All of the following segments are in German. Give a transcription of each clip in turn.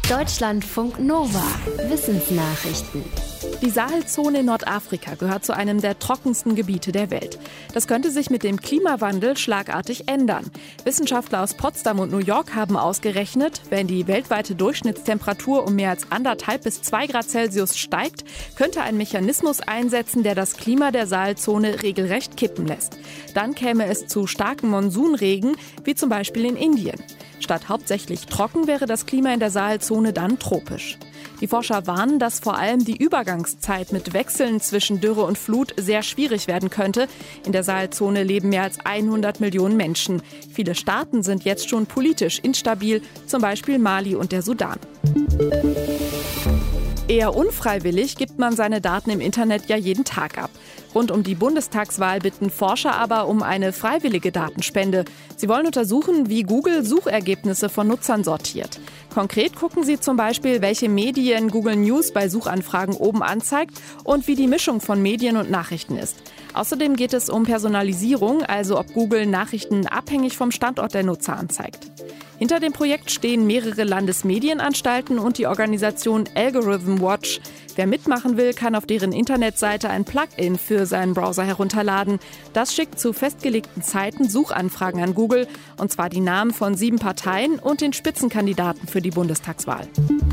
Deutschlandfunk Nova. Wissensnachrichten. Die Sahelzone in Nordafrika gehört zu einem der trockensten Gebiete der Welt. Das könnte sich mit dem Klimawandel schlagartig ändern. Wissenschaftler aus Potsdam und New York haben ausgerechnet, wenn die weltweite Durchschnittstemperatur um mehr als 1,5 bis 2 Grad Celsius steigt, könnte ein Mechanismus einsetzen, der das Klima der Sahelzone regelrecht kippen lässt. Dann käme es zu starken Monsunregen, wie zum Beispiel in Indien. Statt hauptsächlich trocken wäre das Klima in der Sahelzone dann tropisch. Die Forscher warnen, dass vor allem die Übergangszeit mit Wechseln zwischen Dürre und Flut sehr schwierig werden könnte. In der Sahelzone leben mehr als 100 Millionen Menschen. Viele Staaten sind jetzt schon politisch instabil, zum Beispiel Mali und der Sudan. Eher unfreiwillig gibt man seine Daten im Internet ja jeden Tag ab. Rund um die Bundestagswahl bitten Forscher aber um eine freiwillige Datenspende. Sie wollen untersuchen, wie Google Suchergebnisse von Nutzern sortiert. Konkret gucken sie zum Beispiel, welche Medien Google News bei Suchanfragen oben anzeigt und wie die Mischung von Medien und Nachrichten ist. Außerdem geht es um Personalisierung, also ob Google Nachrichten abhängig vom Standort der Nutzer anzeigt. Hinter dem Projekt stehen mehrere Landesmedienanstalten und die Organisation Algorithm Watch. Wer mitmachen will, kann auf deren Internetseite ein Plugin für seinen Browser herunterladen. Das schickt zu festgelegten Zeiten Suchanfragen an Google, und zwar die Namen von 7 Parteien und den Spitzenkandidaten für die Bundestagswahl.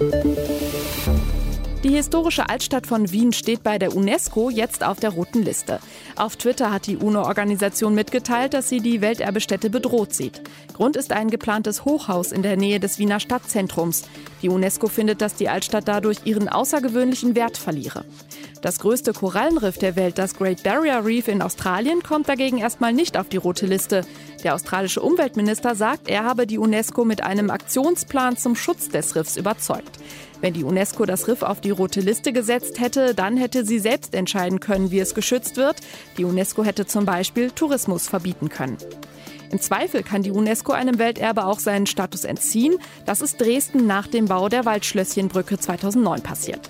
Die historische Altstadt von Wien steht bei der UNESCO jetzt auf der roten Liste. Auf Twitter hat die UNO-Organisation mitgeteilt, dass sie die Welterbestätte bedroht sieht. Grund ist ein geplantes Hochhaus in der Nähe des Wiener Stadtzentrums. Die UNESCO findet, dass die Altstadt dadurch ihren außergewöhnlichen Wert verliere. Das größte Korallenriff der Welt, das Great Barrier Reef in Australien, kommt dagegen erstmal nicht auf die rote Liste. Der australische Umweltminister sagt, er habe die UNESCO mit einem Aktionsplan zum Schutz des Riffs überzeugt. Wenn die UNESCO das Riff auf die rote Liste gesetzt hätte, dann hätte sie selbst entscheiden können, wie es geschützt wird. Die UNESCO hätte zum Beispiel Tourismus verbieten können. Im Zweifel kann die UNESCO einem Welterbe auch seinen Status entziehen. Das ist Dresden nach dem Bau der Waldschlösschenbrücke 2009 passiert.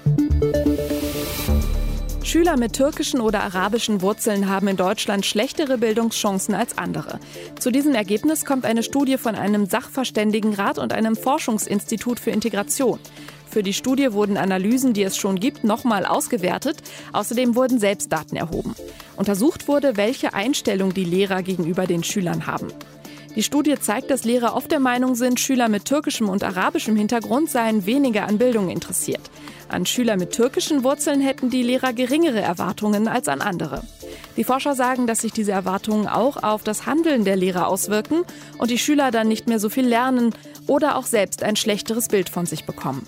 Schüler mit türkischen oder arabischen Wurzeln haben in Deutschland schlechtere Bildungschancen als andere. Zu diesem Ergebnis kommt eine Studie von einem Sachverständigenrat und einem Forschungsinstitut für Integration. Für die Studie wurden Analysen, die es schon gibt, nochmal ausgewertet. Außerdem wurden Selbstdaten erhoben. Untersucht wurde, welche Einstellung die Lehrer gegenüber den Schülern haben. Die Studie zeigt, dass Lehrer oft der Meinung sind, Schüler mit türkischem und arabischem Hintergrund seien weniger an Bildung interessiert. An Schüler mit türkischen Wurzeln hätten die Lehrer geringere Erwartungen als an andere. Die Forscher sagen, dass sich diese Erwartungen auch auf das Handeln der Lehrer auswirken und die Schüler dann nicht mehr so viel lernen oder auch selbst ein schlechteres Bild von sich bekommen.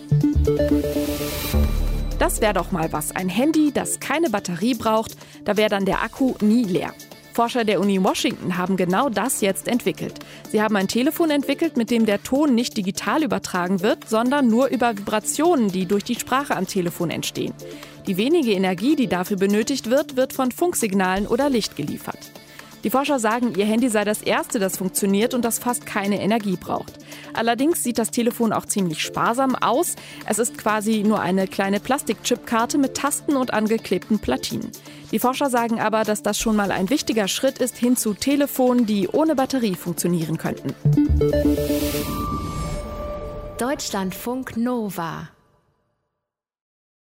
Das wäre doch mal was. Ein Handy, das keine Batterie braucht, da wäre dann der Akku nie leer. Forscher der Uni Washington haben genau das jetzt entwickelt. Sie haben ein Telefon entwickelt, mit dem der Ton nicht digital übertragen wird, sondern nur über Vibrationen, die durch die Sprache am Telefon entstehen. Die wenige Energie, die dafür benötigt wird, wird von Funksignalen oder Licht geliefert. Die Forscher sagen, ihr Handy sei das erste, das funktioniert und das fast keine Energie braucht. Allerdings sieht das Telefon auch ziemlich sparsam aus. Es ist quasi nur eine kleine Plastikchipkarte mit Tasten und angeklebten Platinen. Die Forscher sagen aber, dass das schon mal ein wichtiger Schritt ist hin zu Telefonen, die ohne Batterie funktionieren könnten. Deutschlandfunk Nova.